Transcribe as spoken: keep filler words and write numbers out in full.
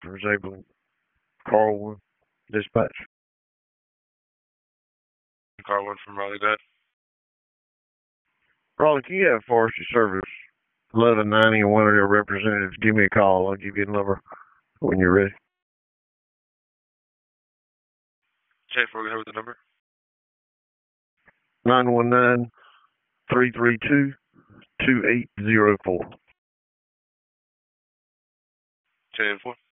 was able to call with dispatch. Car one from Raleigh, Dad. Raleigh, can you have Forestry Service eleven ninety and one of their representatives give me a call? I'll give you the number when you're ready. Okay, for go ahead with the number. nine one nine, three three two, two eight zero four. ten four.